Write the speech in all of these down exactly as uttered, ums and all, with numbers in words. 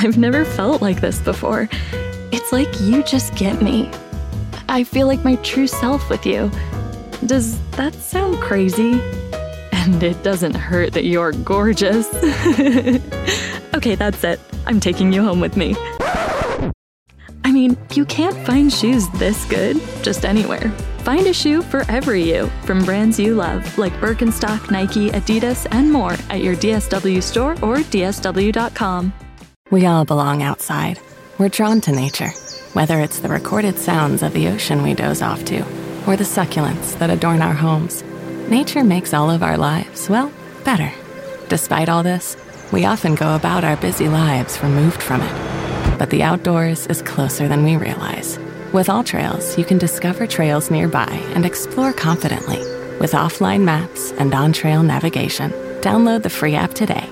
I've never felt like this before. It's like you just get me. I feel like my true self with you. Does that sound crazy? And it doesn't hurt that you're gorgeous. Okay, that's it. I'm taking you home with me. I mean, you can't find shoes this good just anywhere. Find a shoe for every you from brands you love, like Birkenstock, Nike, Adidas, and more at your D S W store or D S W dot com. We all belong outside. We're drawn to nature, whether it's the recorded sounds of the ocean we doze off to, or the succulents that adorn our homes. Nature makes all of our lives, well, better. Despite all this, we often go about our busy lives removed from it. But the outdoors is closer than we realize. With AllTrails, you can discover trails nearby and explore confidently. With offline maps and on-trail navigation, download the free app today.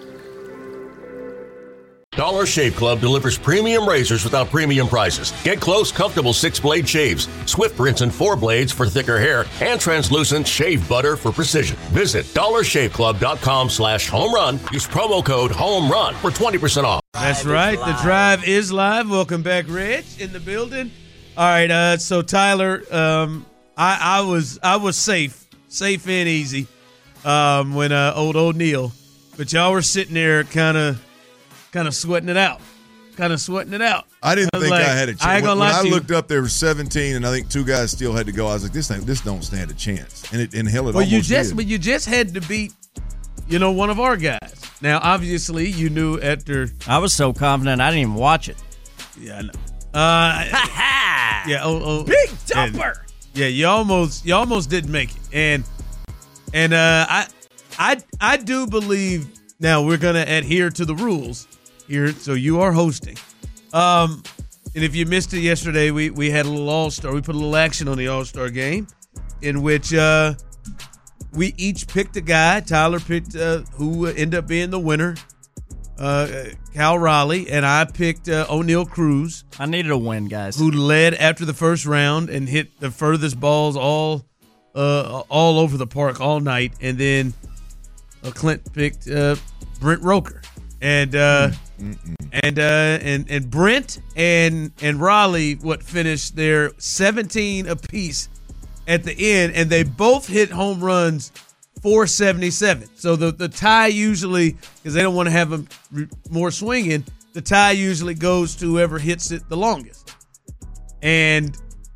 Dollar Shave Club delivers premium razors without premium prices. Get close, comfortable six-blade shaves, swift rinse and four blades for thicker hair, and translucent shave butter for precision. Visit dollar shave club dot com slash home run. Use promo code HOME-RUN for twenty percent off. That's right. The Drive is live. Welcome back, Reg, in the building. All right, uh, so Tyler, um, I, I was I was safe, safe and easy um, when uh, old O'Neal, but y'all were sitting there kind of kind of sweating it out, kind of sweating it out. I didn't I think like, I had a chance. I ain't gonna when lie when to I you. looked up, there were seventeen, and I think two guys still had to go. I was like, this thing, this don't stand a chance. And it, and hell, it Well, almost you just, did. but you just had to beat, you know, one of our guys. Now, obviously, you knew after. I was so confident I didn't even watch it. Yeah, I know. Uh, yeah, oh, oh, Big dumper. Yeah, you almost you almost didn't make it, and and uh, I I I do believe now we're gonna adhere to the rules here. So you are hosting, um, and if you missed it yesterday, we we had a little All Star. We put a little action on the All Star game, in which uh, we each picked a guy. Tyler picked uh, who ended up being the winner. Uh, Cal Raleigh, and I picked uh, O'Neal Cruz. I needed a win, guys. Who led after the first round and hit the furthest balls all uh, all over the park all night. And then uh, Clint picked uh, Brent Roker. And uh, and uh, and and Brent and and Raleigh what finished their seventeen apiece at the end, and they both hit home runs. four seventy-seven. So the, the tie usually, because they don't want to have them re- more swinging, the tie usually goes to whoever hits it the longest. And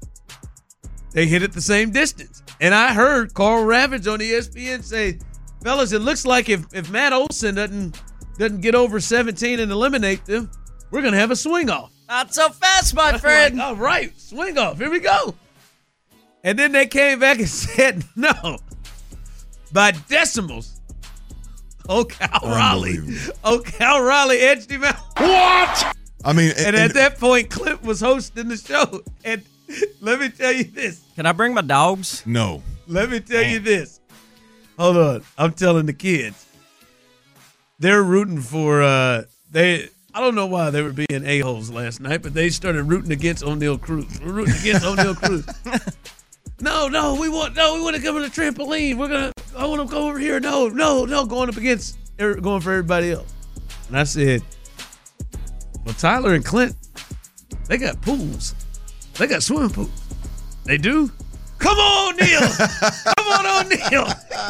they hit it the same distance. And I heard Carl Ravage on E S P N say, fellas, it looks like if, if Matt Olson doesn't doesn't get over seventeen and eliminate them, we're going to have a swing off. Not so fast, my friend. Like, all right, swing off. Here we go. And then they came back and said, no. By decimals, oh, Cal Raleigh. Oh, Cal Raleigh edged him out. What? I mean, and, and at that point, Clint was hosting the show. And let me tell you this. Can I bring my dogs? No. Let me tell you this. Hold on. I'm telling the kids. They're rooting for, uh, they. I don't know why they were being a-holes last night, but they started rooting against O'Neal Cruz. We're rooting against O'Neal Cruz. No, no, we want no, we want to come on the trampoline. We're gonna. I want to go over here. No, no, no, going up against, going for everybody else. And I said, well, Tyler and Clint, they got pools. They got swimming pools. They do. Come on, Neil. Come on, O'Neal.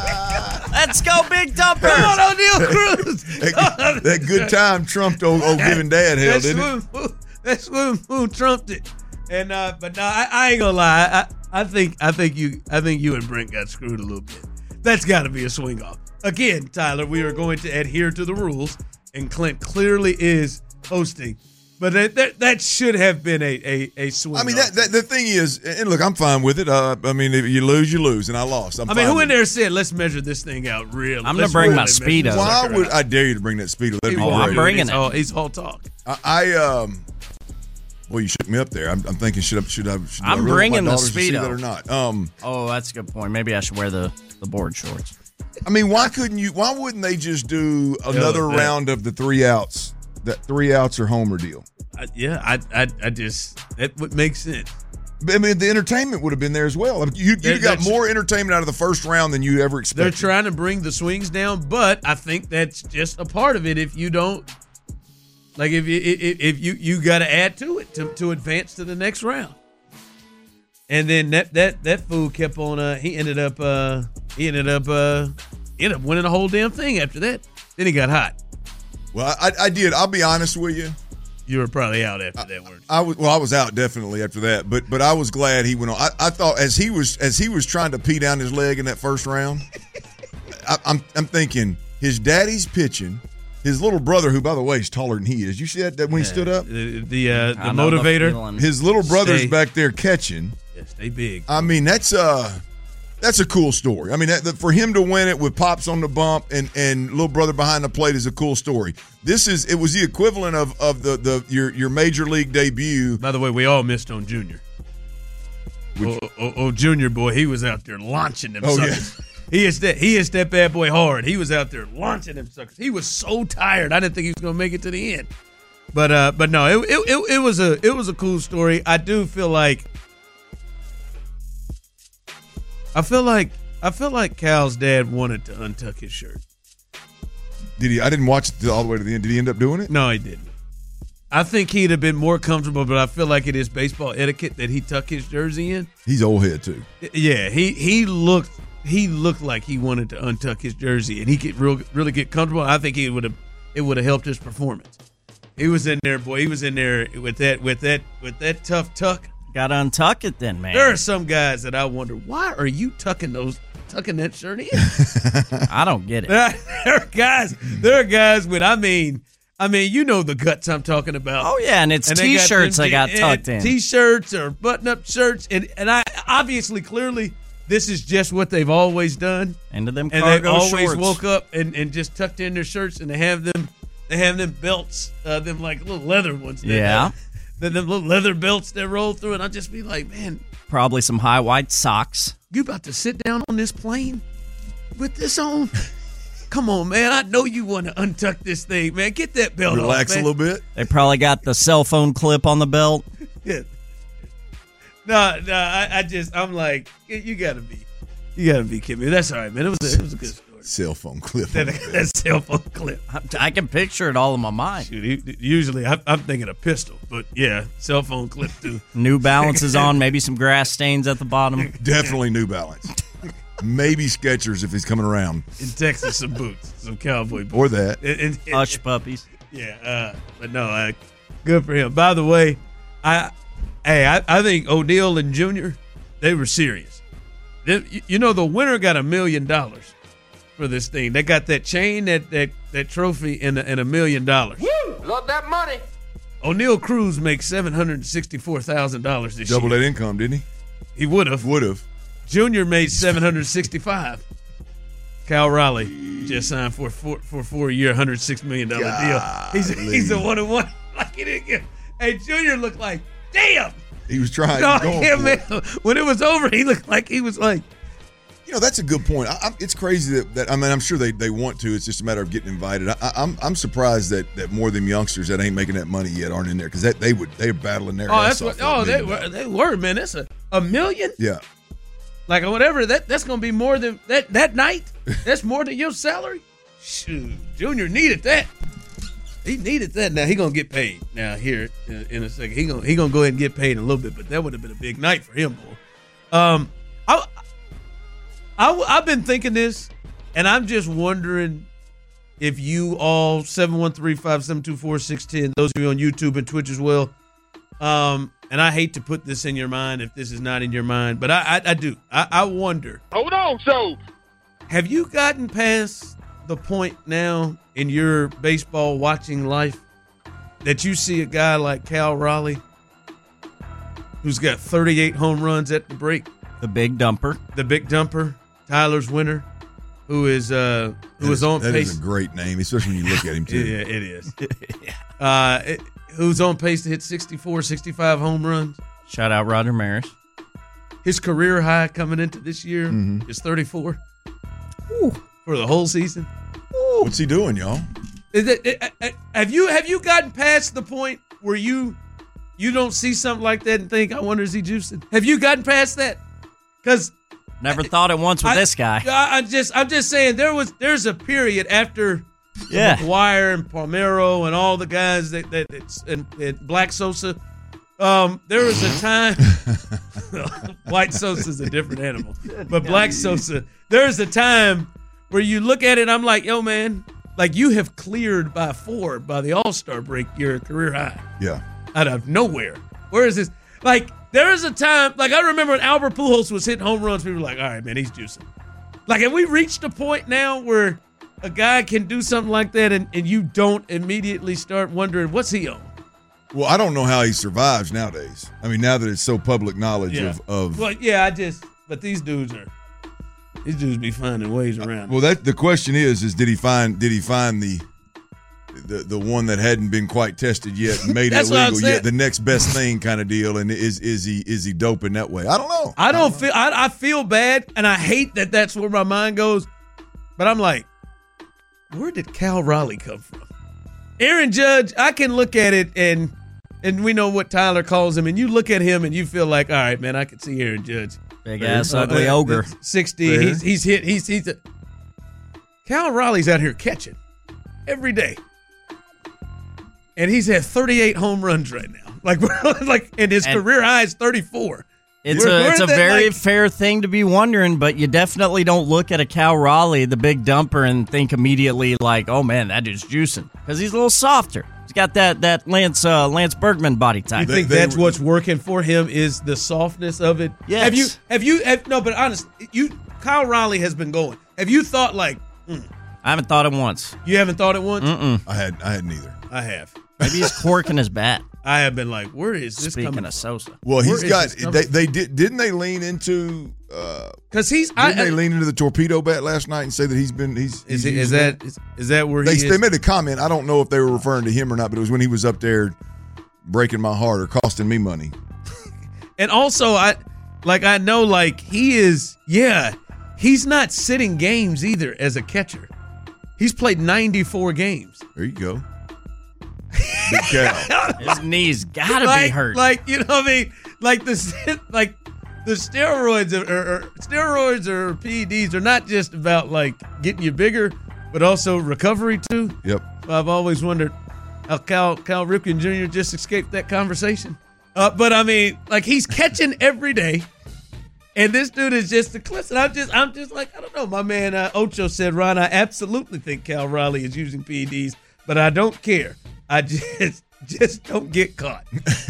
Let's go, Big Dumper. Come on, O'Neal Cruz. that, that good time trumped old, old giving dad hell, that didn't swimming it? Pool, that swimming pool trumped it. And uh, but no, I, I ain't gonna lie. I, I think I think you I think you and Brent got screwed a little bit. That's got to be a swing off. Again, Tyler, we are going to adhere to the rules, and Clint clearly is hosting. But that that, that should have been a a, a swing. I mean, off. that, that the thing is, and look, I'm fine with it. Uh, I mean, if you lose, you lose, and I lost. I'm I mean, fine who with in there said, "Let's measure this thing out real"? I'm gonna bring my Speedo. Why would I dare you to bring that Speedo? That'd be Oh, great. I'm bringing he's it. All, he's all talk. I, I um. Well, you shook me up there. I'm, I'm thinking, should I? Should I? Should I'm I really bringing want my the daughters to see Speedo. that or not? Um. Oh, that's a good point. Maybe I should wear the, the board shorts. I mean, why couldn't you? Why wouldn't they just do another that- round of the three outs? That three outs or homer deal. I, yeah, I, I I just that would make sense. I mean, the entertainment would have been there as well. I mean, you They're- you got they're- more entertainment out of the first round than you ever They're expected. trying to bring the swings down, but I think that's just a part of it. If you don't, Like if you if, if you you got to add to it to, to advance to the next round. And then that that that fool kept on. Uh, he ended up uh, he ended up uh, ended up winning the whole damn thing after that. Then he got hot. Well, I, I did. I'll be honest with you. You were probably out after that, weren't you? I was well. I was out definitely after that, but but I was glad he went on. I, I thought as he was as he was trying to pee down his leg in that first round, I, I'm I'm thinking his daddy's pitching, his little brother, who by the way is taller than he is. You see that, that when he stood up, The the, uh, the I know the motivator. feeling. his little brother's Stay. back there catching. Yeah, stay big. I mean, that's uh that's a cool story. I mean, that, that for him to win it with Pops on the bump and, and little brother behind the plate is a cool story. This is it was the equivalent of of the, the your your major league debut. By the way, we all missed on Junior. Oh, oh, oh, Junior boy, he was out there launching them Oh, suckers. He is that he is that bad boy hard. He was out there launching them suckers. He was so tired. I didn't think he was gonna make it to the end. But uh, but no, it, it it it was a it was a cool story. I do feel like I feel like I feel like Cal's dad wanted to untuck his shirt. Did he? I didn't watch it all the way to the end. Did he end up doing it? No, he didn't. I think he'd have been more comfortable, but I feel like it is baseball etiquette that he tuck his jersey in. He's old head too. Yeah, he he looked he looked like he wanted to untuck his jersey and he could real, really get comfortable. I think it would have it would have helped his performance. He was in there, boy. He was in there with that with that with that tough tuck. Got to untuck it then, man. There are some guys that I wonder, why are you tucking those tucking that shirt in? I don't get it. there are guys, there are guys with I mean, I mean, you know the guts I'm talking about. Oh, yeah, and it's And they got T-shirts them I got t- tucked and in. T-shirts or button-up shirts, and and I obviously clearly this is just what they've always done, Into them and they've cargo always shorts. woke up and, and just tucked in their shirts, and they have them they have them belts, uh, them like little leather ones. that- Yeah. Then them little leather belts that roll through, and I'll just be like, man, Probably some high white socks. you about to sit down on this plane with this on? Come on, man. I know you want to untuck this thing, man. Get that belt Relax off, a man. little bit. They probably got the cell phone clip on the belt. Yeah. No, no, I, I just, I'm like, you gotta be, you gotta be kidding me. That's all right, man. It was, a, it was a good story. Cell phone clip. That, that cell phone clip. I can picture it all in my mind. Shoot, he- usually I, I'm thinking a pistol, but yeah, cell phone clip too. New Balances on, maybe some grass stains at the bottom. Definitely New Balance. Maybe Skechers if he's coming around, In Texas, some boots, some cowboy boots. or that. And- and- and- Hush puppies. Yeah, uh, but no, uh, good for him. By the way, I, hey, I, I think O'Neal and Junior, they were serious. They, you- you know, the winner got a million dollars for this thing. They got that chain, that that that trophy, and a, and a million dollars. Woo! Love that money. O'Neal Cruz makes seven hundred sixty-four thousand dollars this Double year. that income, didn't he? He would have. Would have. Junior made seven hundred sixty-five. Cal Raleigh just signed for a four for a four year, one hundred six million dollar deal. He's he's a one and one. Like he didn't get. Hey, Junior looked like damn. He was trying. No, going yeah, for man. it. When it was over, he looked like he was like. You know, that's a good point. I, I, it's crazy that, that I mean, I'm sure they, they want to. It's just a matter of getting invited. I, I, I'm I'm surprised that, that more of them youngsters that ain't making that money yet aren't in there because that they would they're battling their Oh, ass that's off what. for that Oh, they million were. dollars. They were, man. That's a a million. Yeah. Like whatever. That that's gonna be more than that that night. That's more than your salary. Shoot, Junior needed that. He needed that. Now he gonna get paid. Now here in, in a second, he gonna he gonna go ahead and get paid in a little bit. But that would have been a big night for him, boy. Um, I, I I've been thinking this, and I'm just wondering if you all seven one three five seven two four six ten. Those of you on YouTube and Twitch as well. Um, and I hate to put this in your mind if this is not in your mind, but I I, I do. I, I wonder. Hold on, so. Have you gotten past the point now in your baseball watching life that you see a guy like Cal Raleigh who's got thirty-eight home runs at the break, The big dumper. the big dumper, Tyler's winner, who is uh who That is on that pace? is a great name, especially when you look at him too. Yeah, it is. uh, it, who's on pace to hit sixty-four, sixty-five home runs? Shout out Roger Maris. His career high coming into this year Mm-hmm. is thirty-four for the whole season. What's he doing, y'all? Is it, it- it- have you have you gotten past the point where you you don't see something like that and think, I wonder is he juicing? Have you gotten past that? Because Never thought it once with I- this guy. I, I just I'm just saying there was there's a period after Yeah. McGuire and Palmeiro and all the guys that that, that and, and Black Sosa. Um, there was a time. White Sosa is a different animal, but Black Sosa. There is a time where you look at it. I'm like, yo, man, like you have cleared by four by the All Star break your career high. Yeah. Out of nowhere. Where is this? Like there is a time. Like I remember when Albert Pujols was hitting home runs. People were like, all right, man, he's juicing. Like have we reached a point now where a guy can do something like that and, and you don't immediately start wondering what's he on? Well, I don't know how he survives nowadays. I mean, now that it's so public knowledge Yeah. of, of Well, yeah, I just but these dudes are these dudes be finding ways around. well, that the question is, is did he find did he find the the the one that hadn't been quite tested yet and made it That's what I'm illegal saying. yet, the next best thing kind of deal, and is is he is he doping that way? I don't know. I don't feel I, I feel bad and I hate that that's where my mind goes, but I'm like, where did Cal Raleigh come from? Aaron Judge, I can look at it and and we know what Tyler calls him, and you look at him and you feel like, all right, man, I can see Aaron Judge. Big ass Uh, ugly uh, ogre. sixty. Fair. He's he's hit. He's he's. A, Cal Raleigh's out here catching every day, and he's had thirty-eight home runs right now. Like like, and his And- career high is thirty-four. It's We're- a we're it's a at that, very like- fair thing to be wondering, but you definitely don't look at a Cal Raleigh, the big dumper, and think immediately like, "Oh man, that dude's juicing," because he's a little softer. He's got that that Lance uh, Lance Bergman body You type. think they that's were- what's working for him is the softness of it? Yes. Have you have you have, no? But honestly, you Kyle Raleigh has been going. Have you thought like mm, I haven't thought it once. you haven't thought it once? Mm-mm. I had I had neither. I have. Maybe he's corking his bat. I have been like, where is this Speaking coming? of Sosa, Well, Where he's is got this coming they from? they did didn't they lean into uh Because he's. didn't I, they I, lean into the torpedo bat last night and say that he's been he's, is, he's it, is using that is, is that where They, he they is? made a comment. I don't know if they were referring to him or not, but it was when he was up there breaking my heart or costing me money. And also, I like I know like he is. Yeah, he's not sitting games either as a catcher. He's played ninety-four games. There you go. Big Cal. his knees gotta like, be hurt. Like you know what I mean? Like the like the steroids or, or, or steroids or P E Ds are not just about like getting you bigger, but also recovery too. Yep. I've always wondered how Cal Cal Ripken Junior just escaped that conversation. Uh, but I mean, like he's catching every day, and this dude is just a cliff. And I'm just, I'm just like, I don't know. My man uh, Ocho said, Ron, I absolutely think Cal Raleigh is using P E Ds, but I don't care. I just, just don't get caught.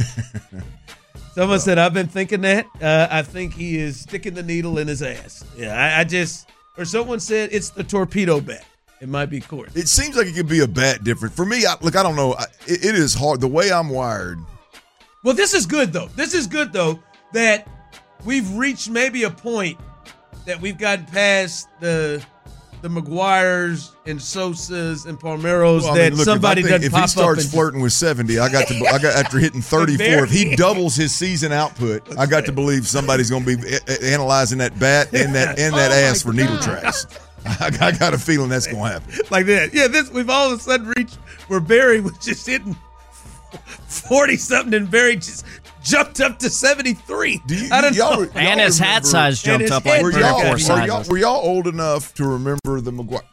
Someone said, I've been thinking that. Uh, I think he is sticking the needle in his ass. Yeah, I, I just, or someone said it's the torpedo bat. It might be court. It seems like it could be a bat different. For me, I, look, I don't know. I, it, it is hard. The way I'm wired, Well, this is good, though. This is good, though, that we've reached maybe a point that we've gotten past the the McGuires and Sosas and Palmeiros well, I that mean, look, somebody if, I think, doesn't if pop he up starts and flirting with seventy, I got to, I got after hitting thirty-four. If he doubles his season output, I got to believe somebody's going to be a- a- analyzing that bat and that and that Oh, ass my for needle God. tracks. I, I got a feeling that's going to happen. like that. Yeah, this we've all of a sudden reached where Barry was just hitting forty something, and Barry just jumped up to seventy-three. Do you, I don't y'all, know. y'all and his hat remember- size And jumped his up head like Were three or y'all, four were, y'all, sizes. were y'all old enough to remember the McGuire,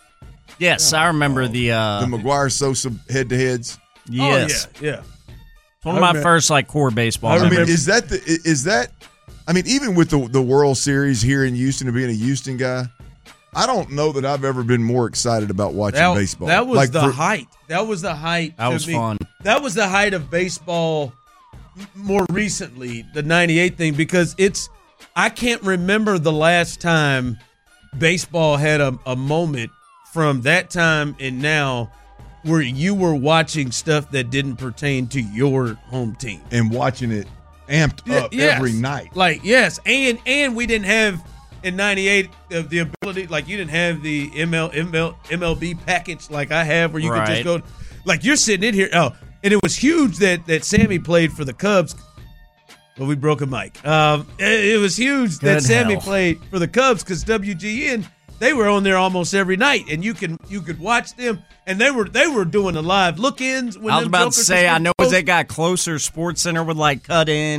Yes, I remember the. Uh, the McGuire Sosa head to heads? yes, Oh, yeah, yeah. it's one of I my remember- first like core baseball. I I mean, memories. is that the is that? I mean, even with the the World Series here in Houston, and being a Houston guy, I don't know that I've ever been more excited about watching That, baseball. that was Like, the for- height. That was the height. That to was me. fun. That was the height of baseball m- more recently, the ninety-eight thing, because it's, I can't remember the last time baseball had a, a moment from that time and now where you were watching stuff that didn't pertain to your home team. and watching it amped Yeah, up yes. every night. Like, yes, and and we didn't have in ninety-eight uh, the ability, like you didn't have the M L, M L, M L B package like I have where you could just Right. go, like you're sitting in here. Oh, and it was huge that that Sammy played for the Cubs. Well, we broke a mic. Um, it, it was huge that Good Sammy hell. played for the Cubs because W G N, they were on there almost every night, and you can you could watch them, and they were they were doing the live look-ins. When I was them about to jokers say, was I know getting as they got closer, Sports Center would like cut in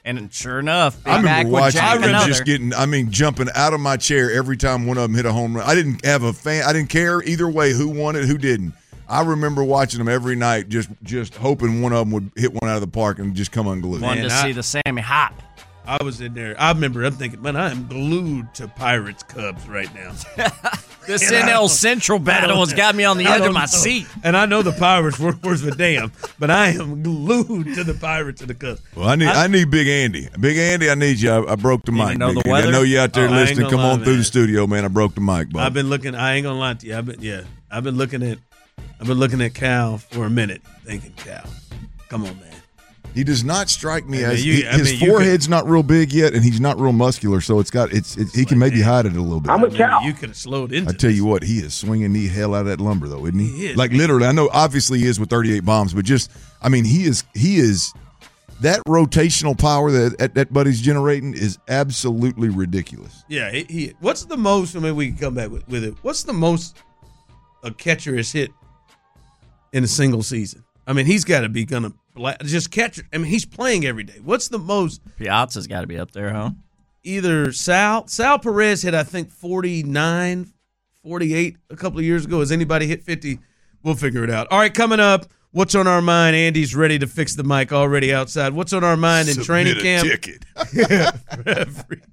And sure enough, Big I remember Mac would watching jack them another. just getting, I mean, jumping out of my chair every time one of them hit a home run. I didn't have a fan. I didn't care either way who won it, who didn't. I remember watching them every night, just just hoping one of them would hit one out of the park and just come unglued. Wanted Man, to I- see the Sammy hop. I was in there. I remember I'm thinking, man, I am glued to Pirates Cubs right now. This And I N L don't- Central I battle don't has know. got me on the I edge of don't my know. seat. And I know the Pirates were worth a damn, but I am glued to the Pirates and the Cubs. Well, I need I, need Big Andy. Big Andy, I need you. I, I broke the Need to mic. know Big the Andy. I weather? know you out there Oh, I ain't listening. gonna Come lie, on through man. the studio, man. I broke the mic, bud. I've been looking. I ain't gonna lie to you. I've been yeah. I've been looking at. I've been looking at Cal for a minute, thinking, Cal, come on, man. He does not strike me I mean, as you- he- I his mean, you forehead's not real big yet, and he's not real muscular, so it's got it's, it, he can maybe hide it a little bit. I'm a I mean, cow. you could have slowed into. I tell this. you what, he is swinging the hell out of that lumber, though, isn't he? He is. Like literally, I know obviously he is with thirty-eight bombs, but just I mean, he is he is that rotational power that that, that buddy's generating is absolutely ridiculous. Yeah, he, he. What's the most? I mean, we can come back with, with it. What's the most a catcher has hit in a single season? I mean, he's got to be gonna bla- just catch. I mean, he's playing every day. What's the most? Piazza's got to be up there, huh? Either Sal Sal Perez hit, I think, forty-nine, forty-eight a couple of years ago. Has anybody hit fifty? We'll figure it out. All right, coming up. What's on our mind? Andy's ready to fix the mic already outside. What's on our mind in training Submit a camp? ticket.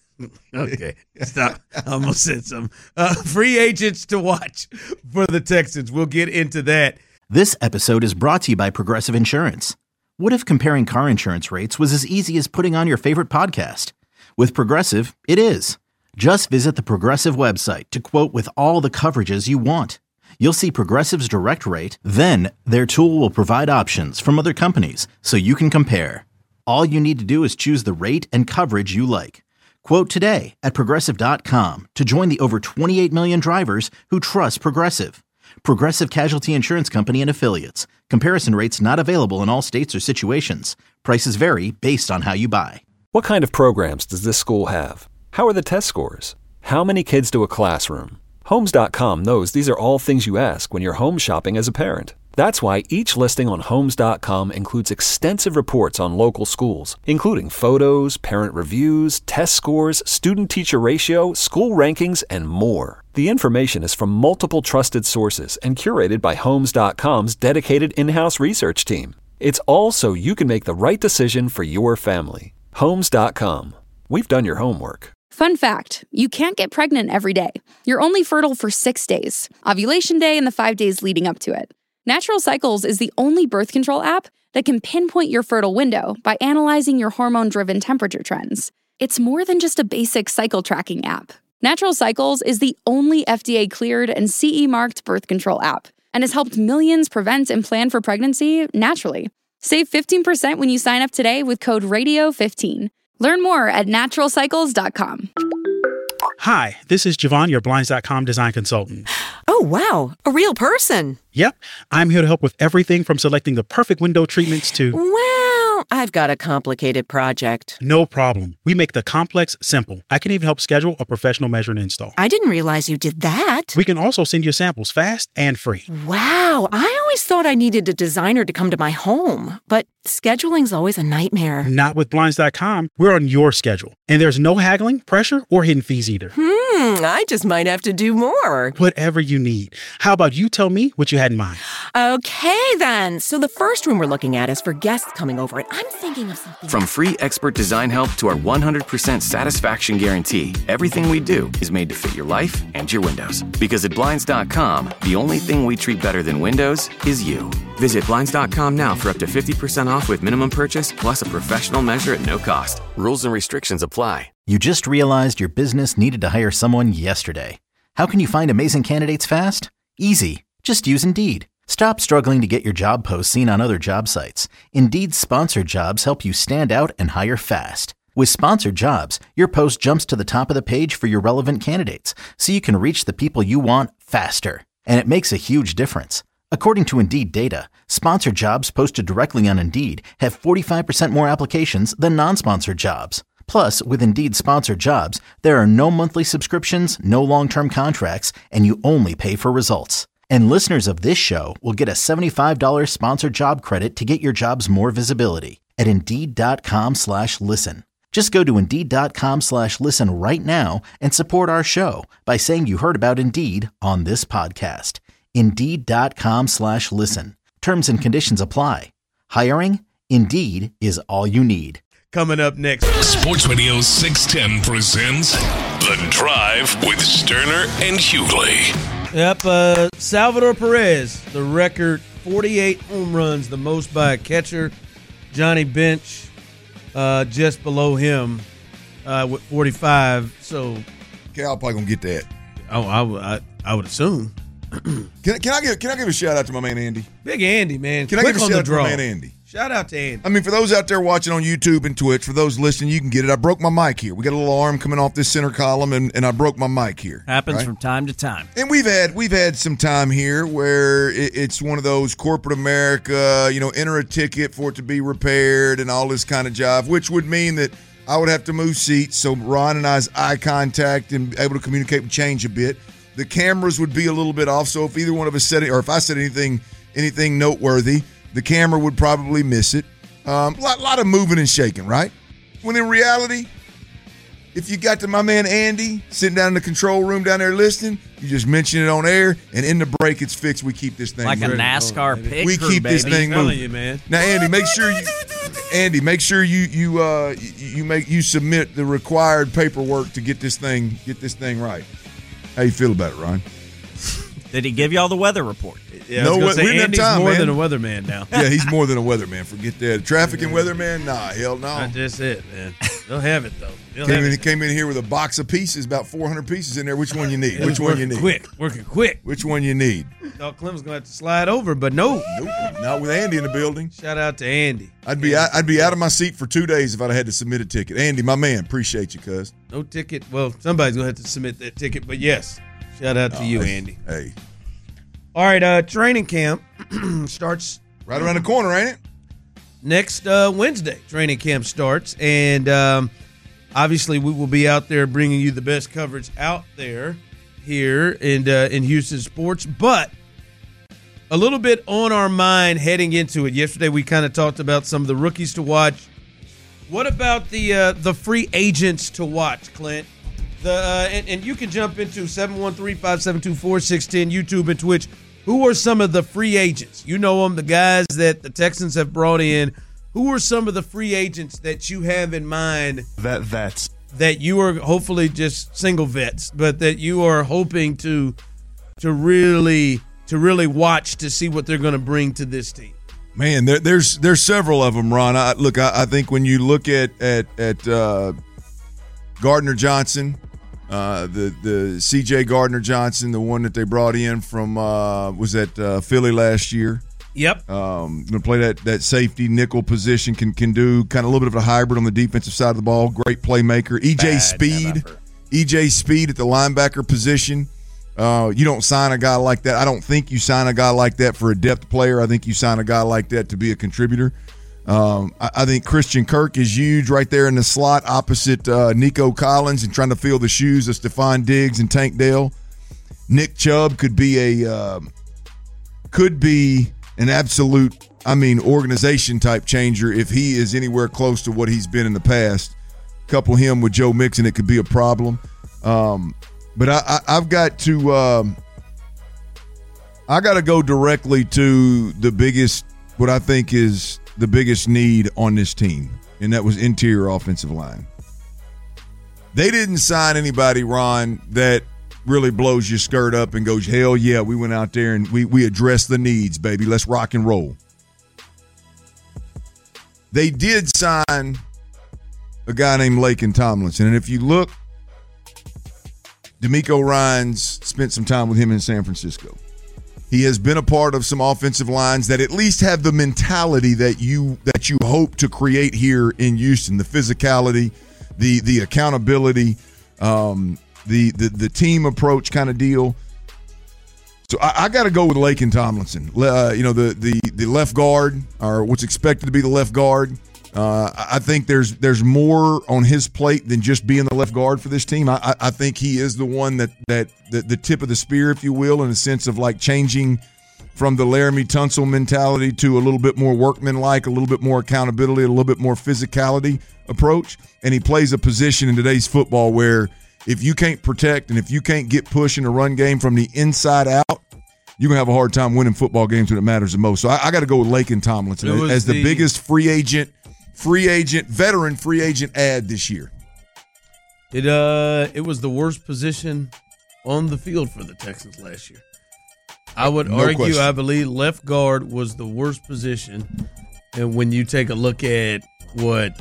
Okay, stop. I almost said something. Uh, free agents to watch for the Texans. We'll get into that. This episode is brought to you by Progressive Insurance. What if comparing car insurance rates was as easy as putting on your favorite podcast? With Progressive, it is. Just visit the Progressive website to quote with all the coverages you want. You'll see Progressive's direct rate, then their tool will provide options from other companies so you can compare. All you need to do is choose the rate and coverage you like. Quote today at Progressive dot com to join the over twenty-eight million drivers who trust Progressive. Progressive Casualty Insurance Company and Affiliates. Comparison rates not available in all states or situations. Prices vary based on how you buy. What kind of programs does this school have? How are the test scores? How many kids do a classroom? Homes dot com knows these are all things you ask when you're home shopping as a parent. That's why each listing on Homes dot com includes extensive reports on local schools, including photos, parent reviews, test scores, student-teacher ratio, school rankings, and more. The information is from multiple trusted sources and curated by Homes dot com's dedicated in-house research team. It's all so you can make the right decision for your family. Homes dot com. We've done your homework. Fun fact, you can't get pregnant every day. You're only fertile for six days, ovulation day and the five days leading up to it. Natural Cycles is the only birth control app that can pinpoint your fertile window by analyzing your hormone-driven temperature trends. It's more than just a basic cycle tracking app. Natural Cycles is the only F D A-cleared and C E-marked birth control app and has helped millions prevent and plan for pregnancy naturally. Save fifteen percent when you sign up today with code radio fifteen. Learn more at natural cycles dot com. Hi, this is Javon, your Blinds dot com design consultant. Oh, wow. A real person. Yep, I'm here to help with everything from selecting the perfect window treatments to... Well, I've got a complicated project. No problem. We make the complex simple. I can even help schedule a professional measure and install. I didn't realize you did that. We can also send you samples fast and free. Wow, I always thought I needed a designer to come to my home, but scheduling's always a nightmare. Not with Blinds dot com. We're on your schedule, and there's no haggling, pressure, or hidden fees either. Hmm, I just might have to do more. Whatever you need. How about you tell me what you had in mind? Okay, then. So the first room we're looking at is for guests coming over, and I'm thinking of something. From free expert design help to our one hundred percent satisfaction guarantee, everything we do is made to fit your life and your windows. Because at Blinds dot com, the only thing we treat better than windows is you. Visit Blinds dot com now for up to fifty percent off with minimum purchase plus a professional measure at no cost. Rules and restrictions apply. You just realized your business needed to hire someone yesterday. How can you find amazing candidates fast? Easy. Just use Indeed. Stop struggling to get your job posts seen on other job sites. Indeed's sponsored jobs help you stand out and hire fast. With sponsored jobs, your post jumps to the top of the page for your relevant candidates, so you can reach the people you want faster. And it makes a huge difference. According to Indeed data, sponsored jobs posted directly on Indeed have forty-five percent more applications than non-sponsored jobs. Plus, with Indeed sponsored jobs, there are no monthly subscriptions, no long-term contracts, and you only pay for results. And listeners of this show will get a seventy-five dollars sponsored job credit to get your jobs more visibility. at Indeed.com slash listen. Just go to Indeed.com slash listen right now and support our show by saying you heard about Indeed on this podcast. Indeed.com slash listen. Terms and conditions apply. Hiring? Indeed is all you need. Coming up next. Sports Radio six ten presents The Drive with Sterner and Hughley. Yep, uh, Salvador Perez, the record forty-eight home runs, the most by a catcher. Johnny Bench uh, just below him uh, with forty-five. So, Cal probably gonna get that. Oh, I, would- I, I would assume. Can, can I give Can I give a shout out to my man Andy? Big Andy, man. Can Quick I give a on shout the out to my draw. man Andy? Shout out to Andy. I mean, for those out there watching on YouTube and Twitch, for those listening, you can get it. I broke my mic here. We got a little arm coming off this center column, and, and I broke my mic here. Happens right? from time to time. And we've had we've had some time here where it, it's one of those corporate America, you know, enter a ticket for it to be repaired and all this kind of jive, which would mean that I would have to move seats. So Ron and I's eye contact and able to communicate would change a bit. The cameras would be a little bit off. So if either one of us said it, or if I said anything anything noteworthy, the camera would probably miss it. A um, lot, lot of moving and shaking, right? When in reality, if you got to my man Andy sitting down in the control room down there listening, you just mention it on air, and in the break, it's fixed. We keep this thing Like moving. a NASCAR pit We crew, keep this baby. thing I'm telling moving. you, man. Now, Andy, make sure you, Andy, make sure you you uh you, you make you submit the required paperwork to get this thing get this thing right. How you feel about it, Ron? Did he give you all the weather report? Yeah, I No, was gonna we- say, we didn't have Andy's time, more man. than a weatherman now. Yeah, he's more than a weatherman. Forget that. Traffic and weatherman? Nah, hell no. Not just it, man. They'll have it, though. They'll Came have in, it. came in here with a box of pieces, about four hundred pieces in there. Which one you need? It Which was one you working need? quick, working quick. Which one you need? Thought Clem was going to have to slide over, but no. Nope, not with Andy in the building. Shout out to Andy. I'd be out, I'd be out of my seat for two days if I'd had to submit a ticket. Andy, my man, appreciate you, cuz. No ticket. Well, somebody's going to have to submit that ticket, but yes. Shout out to Oh, you, hey, Andy. Hey, All right, uh, training camp starts right around the corner, ain't it? next uh, Wednesday. Training camp starts, and um, obviously we will be out there bringing you the best coverage out there here in uh, in Houston sports. But a little bit on our mind heading into it. Yesterday we kind of talked about some of the rookies to watch. What about the uh, the free agents to watch, Clint? The uh, and, and you can jump into seven one three, five seven two, four six one zero, YouTube and Twitch. Who are some of the free agents? You know them, the guys that the Texans have brought in. Who are some of the free agents that you have in mind? That vets. That you are hopefully just single vets, but that you are hoping to to really to really watch to see what they're going to bring to this team. Man, there, there's there's several of them, Ron. I, look, I, I think when you look at at at uh, Gardner Johnson, uh, the the C J Gardner Johnson, the one that they brought in from uh, was at uh, Philly last year. Yep. Um, going to play that that safety nickel position. Can can do kind of a little bit of a hybrid on the defensive side of the ball. Great playmaker. E J Bad Speed. E J Speed at the linebacker position. Uh, you don't sign a guy like that. I don't think you sign a guy like that for a depth player. I think you sign a guy like that to be a contributor. Um, I, I think Christian Kirk is huge right there in the slot opposite uh, Nico Collins and trying to fill the shoes of Stephon Diggs and Tank Dell. Nick Chubb could be a uh, could be an absolute, I mean, organization type changer if he is anywhere close to what he's been in the past. Couple him with Joe Mixon, it could be a problem. Um, but I, I, I've got to, um, I got to go directly to the biggest, what I think is the biggest need on this team, and that was interior offensive line. They didn't sign anybody, Ron, that really blows your skirt up and goes, hell yeah, we went out there and we, we addressed the needs, baby. Let's rock and roll. They did sign a guy named Laken Tomlinson, and if you look, D'Amico Ryans spent some time with him in San Francisco. He has been a part of some offensive lines that at least have the mentality that you that you hope to create here in Houston, the physicality, the the accountability, um, the, the the team approach kind of deal. So I, I got to go with Laken Tomlinson. Uh, you know, the the the left guard, or what's expected to be the left guard. Uh, I think there's there's more on his plate than just being the left guard for this team. I, I think he is the one that that the, the tip of the spear, if you will, in the sense of like changing from the Laramie Tunsil mentality to a little bit more workmanlike, a little bit more accountability, a little bit more physicality approach. And he plays a position in today's football where if you can't protect and if you can't get push in a run game from the inside out, you're going to have a hard time winning football games when it matters the most. So I, I got to go with Laken Tomlinson as the, the biggest free agent, free agent, veteran free agent ad this year. It uh, it was the worst position on the field for the Texans last year. I would no argue, question. I believe left guard was the worst position. And when you take a look at what,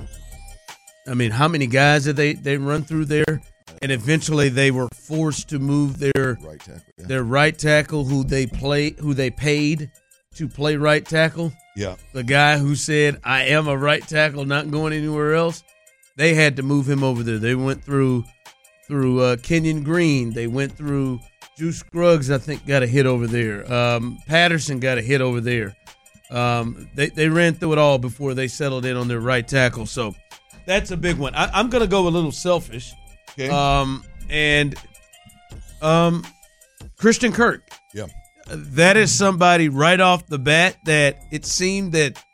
I mean, how many guys did they, they run through there? And eventually they were forced to move their right tackle, yeah. their right tackle who they play who they paid to play right tackle. Yeah. The guy who said, I am a right tackle, not going anywhere else. They had to move him over there. They went through through uh, Kenyon Green. They went through Juice Scruggs, I think, got a hit over there. Um, Patterson got a hit over there. Um, they, they ran through it all before they settled in on their right tackle. So that's a big one. I, I'm going to go a little selfish. Okay. Um, and um, Christian Kirk. Yeah. That is somebody right off the bat that it seemed that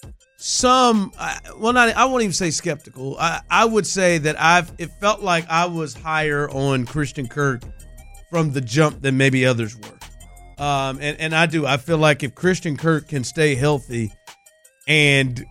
some, well, not, I won't even say skeptical. I, I would say that I've, it felt like I was higher on Christian Kirk from the jump than maybe others were. Um, and, and I do. I feel like if Christian Kirk can stay healthy and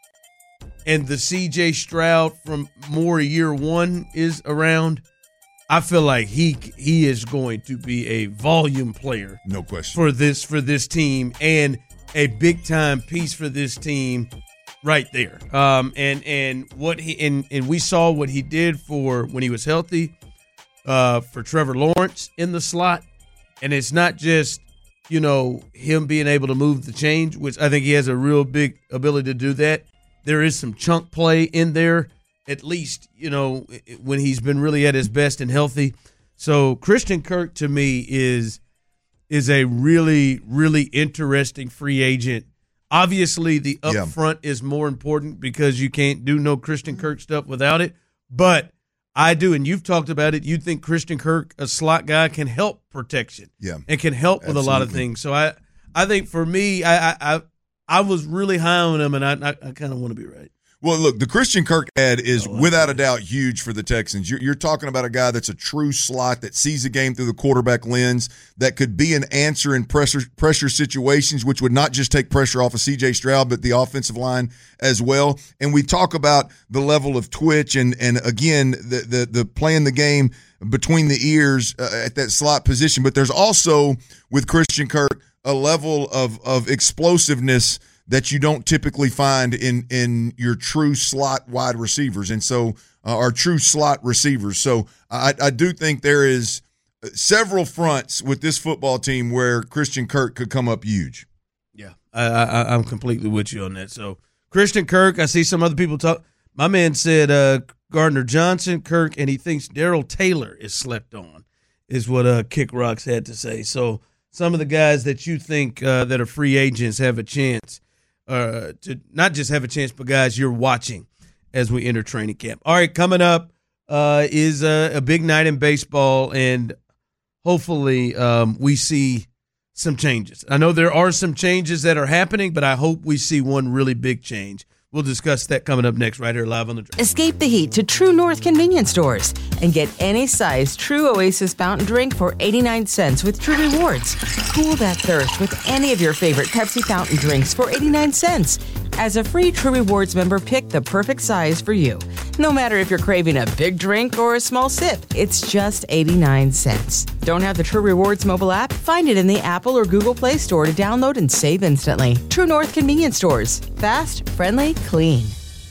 and the C J Stroud from more year one is around, I feel like he he is going to be a volume player. No question. For this for this team and a big time piece for this team right there. Um, and and what he and, and we saw what he did for when he was healthy uh, for Trevor Lawrence in the slot. And it's not just, you know, him being able to move the change, which I think he has a real big ability to do that. There is some chunk play in there, at least, you know, when he's been really at his best and healthy. So Christian Kirk, to me, is is a really, really interesting free agent. Obviously, the upfront yeah. is more important because you can't do no Christian Kirk stuff without it. But I do, and you've talked about it. You think Christian Kirk, a slot guy, can help protection, yeah, and can help Absolutely. with a lot of things. So I, I think for me, I, I, I, I was really high on him, and I, I, I kind of want to be right. Well, look, the Christian Kirk ad is oh, without a doubt huge for the Texans. You're, you're talking about a guy that's a true slot that sees the game through the quarterback lens, that could be an answer in pressure pressure situations, which would not just take pressure off of C J Stroud, but the offensive line as well. And we talk about the level of twitch and, and again, the, the, the playing the game between the ears uh, at that slot position. But there's also, with Christian Kirk, a level of, of explosiveness that you don't typically find in in your true slot wide receivers, and so uh, our true slot receivers. So I, I do think there is several fronts with this football team where Christian Kirk could come up huge. Yeah, I, I, I'm completely with you on that. So Christian Kirk, I see some other people talk. My man said uh, Gardner Johnson, Kirk, and he thinks Darrell Taylor is slept on, is what uh, Kick Rocks had to say. So some of the guys that you think uh, that are free agents have a chance. Uh, to not just have a chance, but guys, you're watching as we enter training camp. All right, coming up uh, is a, a big night in baseball, and hopefully um, we see some changes. I know there are some changes that are happening, but I hope we see one really big change. We'll discuss that coming up next right here live on the Drive. Escape the heat to True North convenience stores and get any size True Oasis fountain drink for eighty-nine cents with True Rewards. Cool that thirst with any of your favorite Pepsi fountain drinks for eighty-nine cents. As a free True Rewards member, pick the perfect size for you. No matter if you're craving a big drink or a small sip, it's just eighty-nine cents. Don't have the True Rewards mobile app? Find it in the Apple or Google Play Store to download and save instantly. True North convenience stores. Fast, friendly, clean.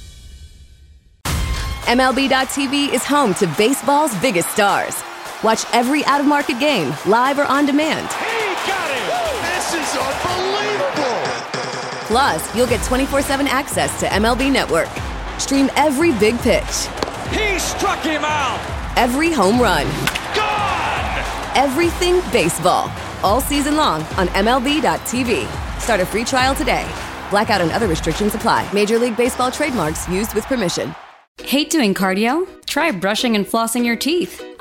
M L B dot T V is home to baseball's biggest stars. Watch every out-of-market game, live or on demand. He got it! This is unbelievable! Plus, you'll get twenty-four seven access to M L B Network. Stream every big pitch. He struck him out! Every home run. Gone! Everything baseball. All season long on M L B dot T V. Start a free trial today. Blackout and other restrictions apply. Major League Baseball trademarks used with permission. Hate doing cardio? Try brushing and flossing your teeth.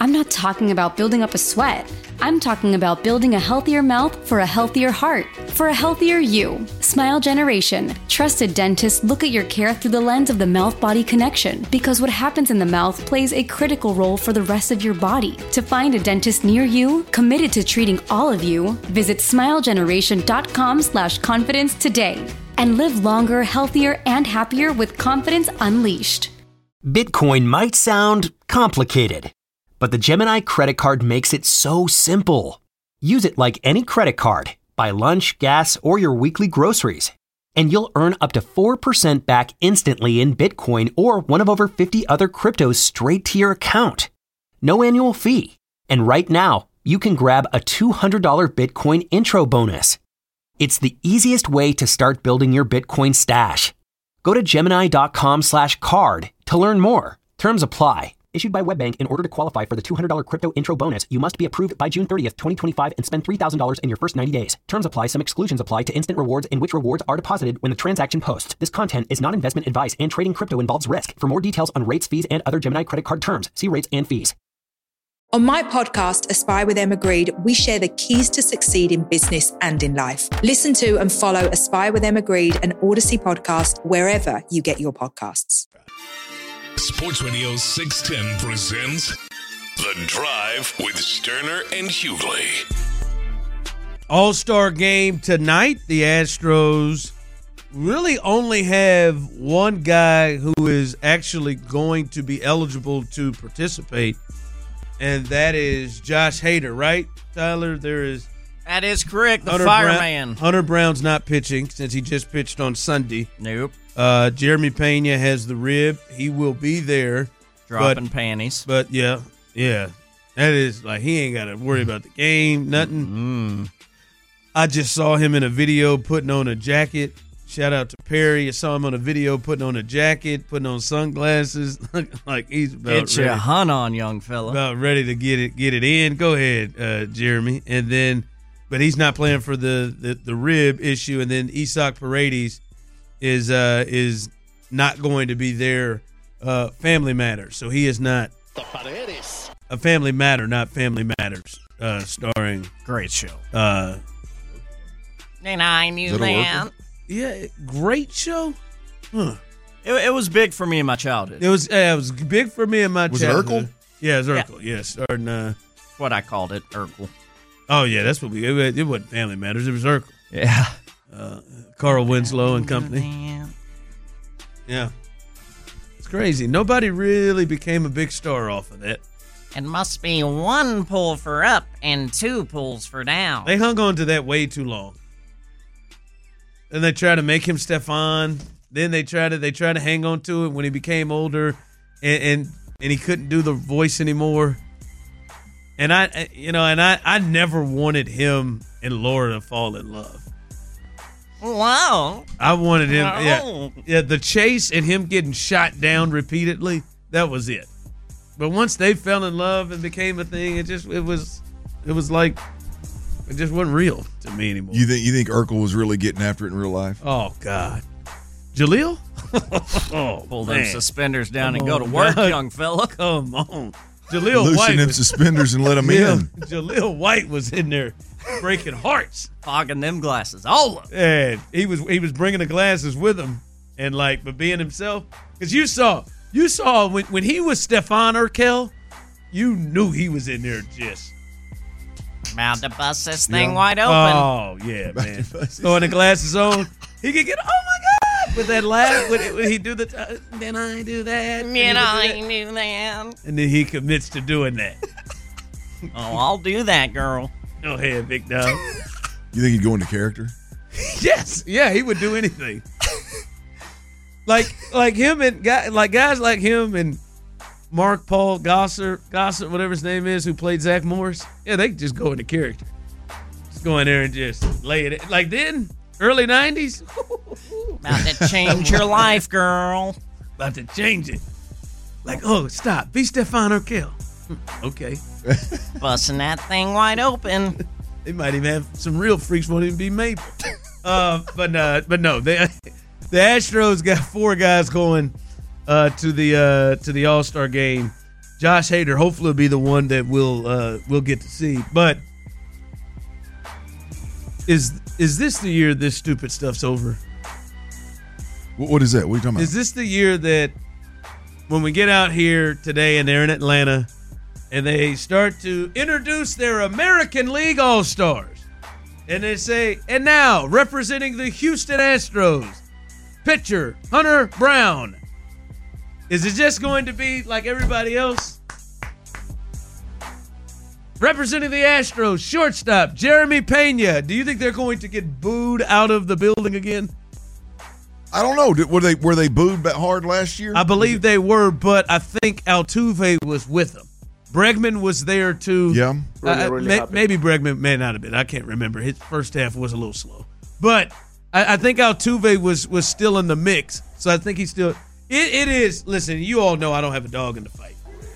I'm not talking about building up a sweat. I'm talking about building a healthier mouth for a healthier heart, for a healthier you. Smile Generation. Trusted dentists look at your care through the lens of the mouth-body connection, because what happens in the mouth plays a critical role for the rest of your body. To find a dentist near you, committed to treating all of you, visit smilegeneration.com slash confidence today. And live longer, healthier, and happier with confidence unleashed. Bitcoin might sound complicated, but the Gemini credit card makes it so simple. Use it like any credit card. Buy lunch, gas, or your weekly groceries, and you'll earn up to four percent back instantly in Bitcoin or one of over fifty other cryptos straight to your account. No annual fee. And right now, you can grab a two hundred dollars Bitcoin intro bonus. It's the easiest way to start building your Bitcoin stash. Go to Gemini.com slash card to learn more. Terms apply. Issued by WebBank. In order to qualify for the two hundred dollars crypto intro bonus, you must be approved by June thirtieth, twenty twenty-five and spend three thousand dollars in your first ninety days. Terms apply. Some exclusions apply to instant rewards, in which rewards are deposited when the transaction posts. This content is not investment advice, and trading crypto involves risk. For more details on rates, fees, and other Gemini credit card terms, see rates and fees. On my podcast, Aspire with Emma Greed, we share the keys to succeed in business and in life. Listen to and follow Aspire with Emma Greed, an Odyssey podcast, wherever you get your podcasts. Sports Radio six ten presents The Drive with Sterner and Hughley. All-Star game tonight. The Astros really only have one guy who is actually going to be eligible to participate, and that is Josh Hader, right, Tyler? There is That is correct, the Hunter fireman. Brown, Hunter Brown's not pitching since he just pitched on Sunday. Nope. Uh, Jeremy Pena has the rib. He will be there. Dropping but, panties. But, yeah, yeah. That is, like, he ain't got to worry about the game, nothing. Mm. I just saw him in a video putting on a jacket. Shout out to Perry. I saw him on a video putting on a jacket, putting on sunglasses. Like he's about Get ready. your hunt on, young fella. About ready to get it get it in. Go ahead, uh, Jeremy. And then, but he's not playing for the, the, the rib issue. And then Isaac Paredes is uh, is not going to be there. Uh, family Matters. So he is not a Family Matter, not Family Matters. Uh, starring great show. Uh, and I knew that. Yeah, great show. Huh. It, it was big for me in my childhood. It was. Uh, it was big for me in my Was it childhood. Urkel? Yeah, it was Urkel. Yeah, yeah starting. Uh, what I called it, Urkel. Oh yeah, that's what we. It, it wasn't Family Matters. It was Urkel. Yeah. Uh, Carl Winslow and company. Yeah. It's crazy. Nobody really became a big star off of that. It must be one pull for up and two pulls for down. They hung on to that way too long. And they tried to make him Stefan. Then they tried to they tried to hang on to it when he became older, and and, and he couldn't do the voice anymore. And I, you know, and I, I never wanted him and Laura to fall in love. Wow. I wanted him, Wow. yeah, yeah. The chase and him getting shot down repeatedly, that was it. But once they fell in love and became a thing, it just it was, it was like. It just wasn't real to me anymore. You think you think Urkel was really getting after it in real life? Oh God, Jaleel! oh, pull them man. suspenders down Come and go to on, work, God. young fella. Come on, Jaleel Loosen White. them was- suspenders and let them Jaleel, in. Jaleel White was in there breaking hearts, fogging them glasses. All of them. and he was he was bringing the glasses with him, and like but being himself. Because you saw you saw when when he was Stefan Urkel, you knew he was in there just. About to bust this thing Yeah. wide open. Oh, yeah, man. Throwing the glasses on. He could get, oh, my God, with that laugh. When, when he do the, t- then I do that. And then I he do knew that. that. And then he commits to doing that. Oh, I'll do that, girl. Go ahead, big dog. You think he'd go into character? Yes. Yeah, he would do anything. like like him and, guy, like guys like him and Mark Paul Gossett, Gossett, whatever his name is, who played Zach Morris. Yeah, they just go into character. Just go in there and just lay it. Like then, early nineties. About to change your life, girl. About to change it. Like, oh, stop. Be Stefan Urkel. Okay. Busting that thing wide open. They might even have some real freaks won't even be Maple. uh, but uh, but no, they, the Astros got four guys going uh, to the uh, to the All-Star game. Josh Hader hopefully will be the one that we'll uh, we'll get to see. But is is this the year this stupid stuff's over? What is that? What are you talking about? Is this the year that when we get out here today and they're in Atlanta and they start to introduce their American League All-Stars and they say, and now representing the Houston Astros, pitcher Hunter Brown. Is it just going to be like everybody else? Representing the Astros, shortstop Jeremy Pena. Do you think they're going to get booed out of the building again? I don't know. Did, were they were they booed that hard last year? I believe they were, but I think Altuve was with them. Bregman was there too. Yeah. Uh, really may, maybe Bregman may not have been. I can't remember. His first half was a little slow. But I, I think Altuve was was still in the mix. So I think he's still – it is – listen, you all know I don't have a dog in the fight.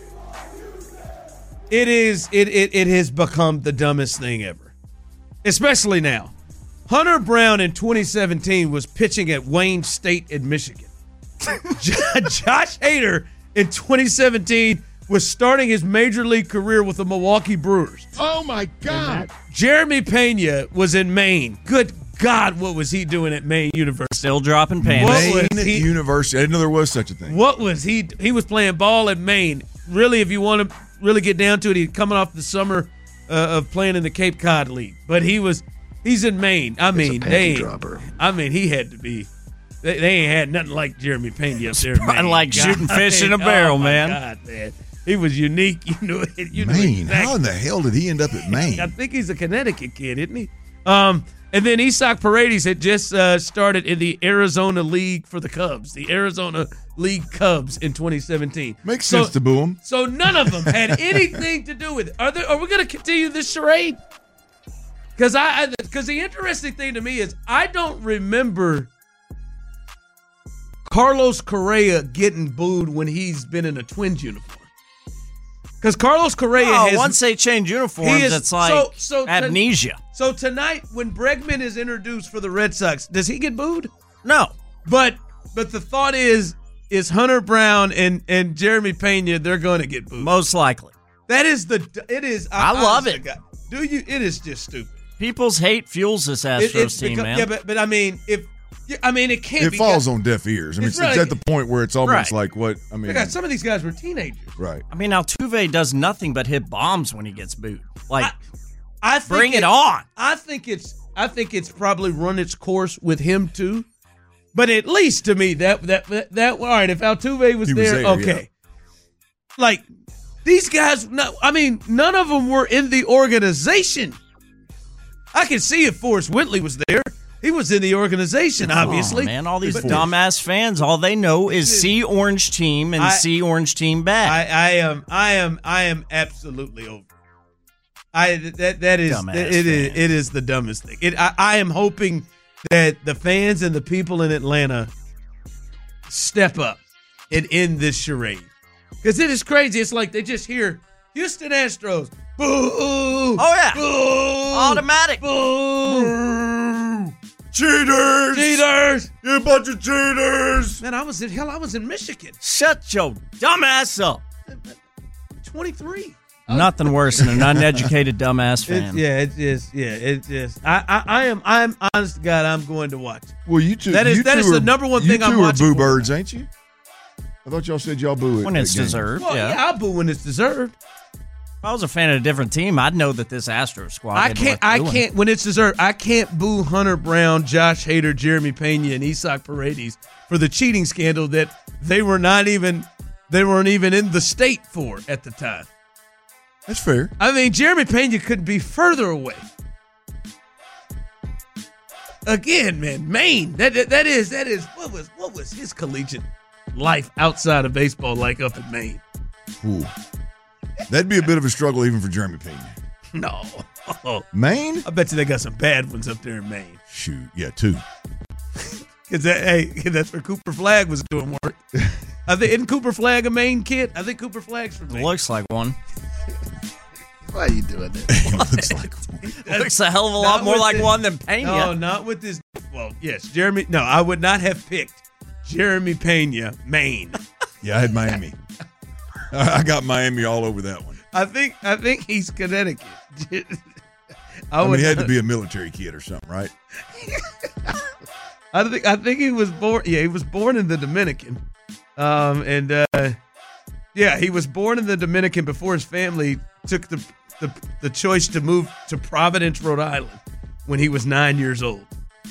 It is it, – it, it has become the dumbest thing ever, especially now. Hunter Brown in twenty seventeen was pitching at Wayne State in Michigan. Josh Hader in twenty seventeen was starting his major league career with the Milwaukee Brewers. Oh, my God. Jeremy Pena was in Maine. Good God, what was he doing at Maine University? Still dropping pants. Maine he, University. I didn't know there was such a thing. What was he? He was playing ball at Maine. Really, if you want to really get down to it, he's coming off the summer uh, of playing in the Cape Cod League. But he was... He's in Maine. I mean, they. Dropper. I mean, he had to be. They, they ain't had nothing like Jeremy Pena up there. In Maine. Like God, shooting fish in a barrel, oh man. God, man. He was unique. You knew it. You Maine. Knew exactly. How in the hell did he end up at Maine? I think he's a Connecticut kid, isn't he? Um, and then Isaac Paredes had just uh, started in the Arizona League for the Cubs, the Arizona League Cubs in twenty seventeen. Makes so, sense to boo him. So none of them had anything to do with it. Are there? Are we going to continue this charade? Because I, because the interesting thing to me is I don't remember Carlos Correa getting booed when he's been in a Twins uniform. Because Carlos Correa oh, has once they change uniforms, is, it's like so, so amnesia. To, so tonight, when Bregman is introduced for the Red Sox, does he get booed? No, but but the thought is is Hunter Brown and and Jeremy Pena, they're going to get booed. Most likely. That is the it is. I, I love it. God, do you? It is just stupid. People's hate fuels this Astros it, team, because, man. Yeah, but but I mean, if I mean, it can't. It be falls got, on deaf ears. I mean, it's, it's, really, it's at the point where it's almost right. like what I mean. God, some of these guys were teenagers, right? I mean, Altuve does nothing but hit bombs when he gets booed. Like, I, I think bring it, it on. I think it's. I think it's probably run its course with him too. But at least to me, that that that, that all right. If Altuve was, was there, there, okay. Yeah. Like these guys, no, I mean, none of them were in the organization. I can see if Forrest Whitley was there. He was in the organization, obviously. Oh, man, all these but, dumbass fans, all they know is see orange team and I, see orange team back. I, I am, I am, I am absolutely over. I that that is dumbass it, it is it is the dumbest thing. It, I, I am hoping that the fans and the people in Atlanta step up and end this charade because it is crazy. It's like they just hear Houston Astros. Boo! Oh yeah, boo, automatic. Boo! Cheaters! Cheaters! You bunch of cheaters! Man, I was in hell. I was in Michigan. Shut your dumbass up. twenty-three. Nothing worse than an uneducated dumbass fan. It's, yeah, it's just yeah, it's just I, I I am I'm honest to God, I'm going to watch. Well, you two that is you that two is are, the number one thing you I'm two watching. You Boo birds, ain't you? I thought y'all said y'all boo it when it's deserved. Well, yeah. yeah, I'll boo when it's deserved. If I was a fan of a different team, I'd know that this Astros squad. I can't. I doing. can't when it's deserved. I can't boo Hunter Brown, Josh Hader, Jeremy Pena, and Isaac Paredes for the cheating scandal that they were not even. They weren't even in the state for at the time. That's fair. I mean, Jeremy Pena couldn't be further away. Again, man, Maine. That, that that is that is what was what was his collegiate life outside of baseball like up in Maine? Ooh. That'd be a bit of a struggle even for Jeremy Pena. No. Maine? I bet you they got some bad ones up there in Maine. Shoot, yeah, two. Because that, hey, that's where Cooper Flagg was doing work. I think isn't Cooper Flagg a Maine kid? I think Cooper Flagg's from Maine. Looks like one. Why are you doing that? Looks like one. Looks a hell of a lot more like this, one than Pena. No, not with this. Well, yes, Jeremy. No, I would not have picked Jeremy Pena, Maine. Yeah, I had Miami. I got Miami all over that one. I think I think he's Connecticut. I, I mean, would, he had to be a military kid or something, right? I think I think he was born. Yeah, he was born in the Dominican, um, and uh, yeah, he was born in the Dominican before his family took the, the the choice to move to Providence, Rhode Island, when he was nine years old.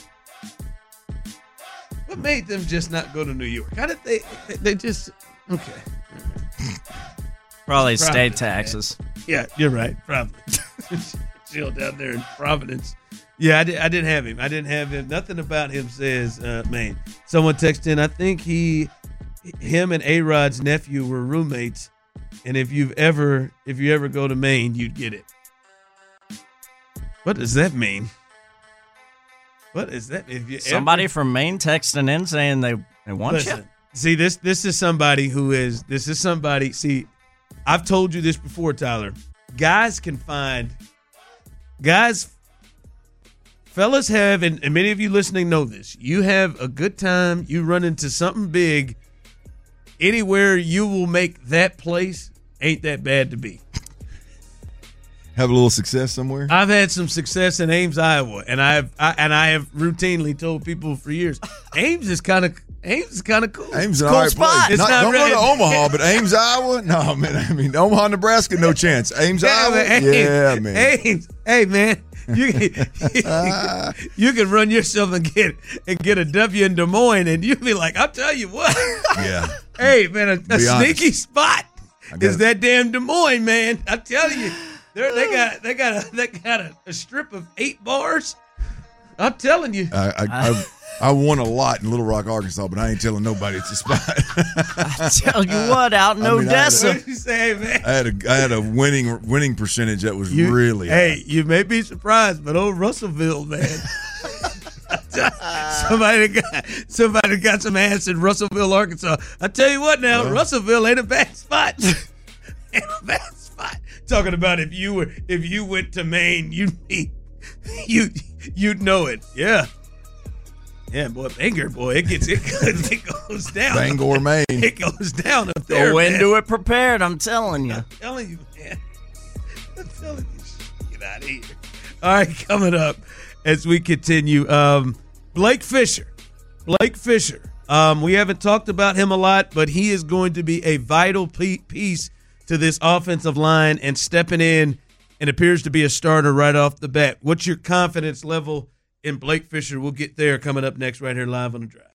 What made them just not go to New York? How did they? They just okay. Probably, Probably state taxes. Man. Yeah, you're right. Probably. Chill down there in Providence. Yeah, I, did, I didn't have him. I didn't have him. Nothing about him says uh, Maine. Someone texted in, I think he, him and A-Rod's nephew were roommates, and if you've ever, if you ever go to Maine, you'd get it. What does that mean? What is that? If you Somebody ever, from Maine texting in saying they, they want listen, you. See, this this is somebody who is, this is somebody, see, I've told you this before, Tyler. Guys can find, guys, fellas have, and, and many of you listening know this, you have a good time, you run into something big, anywhere you will make that place ain't that bad to be. Have a little success somewhere? I've had some success in Ames, Iowa, and I have I, and I have routinely told people for years, Ames is kind of Ames is kind of cool. Ames is cool an all right spot. place. It's Not, not don't really, go to Omaha, but Ames, Iowa? No, man. I mean, Omaha, Nebraska, no chance. Ames, Yeah, Iowa? man, Ames, Yeah, man. Ames, hey man, you can, you can run yourself and get and get a W in Des Moines, and you'll be like, I'll tell you what. Yeah. Hey man, a, a Be sneaky honest. spot gotta- is that damn Des Moines, man. I'm telling you, They're, they got they got a they got a, a strip of eight bars. I'm telling you. I, I, I, I won a lot in Little Rock, Arkansas, but I ain't telling nobody it's a spot. I tell you what, out in I mean, I had a- Odessa. What you say, man? I had a I had a winning winning percentage that was You- really Hey, high. you may be surprised, but old Russellville, man. somebody got somebody got some ass in Russellville, Arkansas. I tell you what, now Well. Russellville ain't a bad spot. Ain't a bad spot. Talking about if you were if you went to Maine, you'd be you you'd know it. Yeah. Yeah, boy, Bangor, boy, it gets it, it goes down. Bangor, Maine. It goes down up there. Go man. into it prepared, I'm telling you. I'm telling you, man. I'm telling you. Get out of here. All right, coming up as we continue, um, Blake Fisher. Blake Fisher. Um, we haven't talked about him a lot, but he is going to be a vital pe- piece to this offensive line and stepping in and appears to be a starter right off the bat. What's your confidence level in Blake Fisher? We'll get there coming up next right here live on The Drive.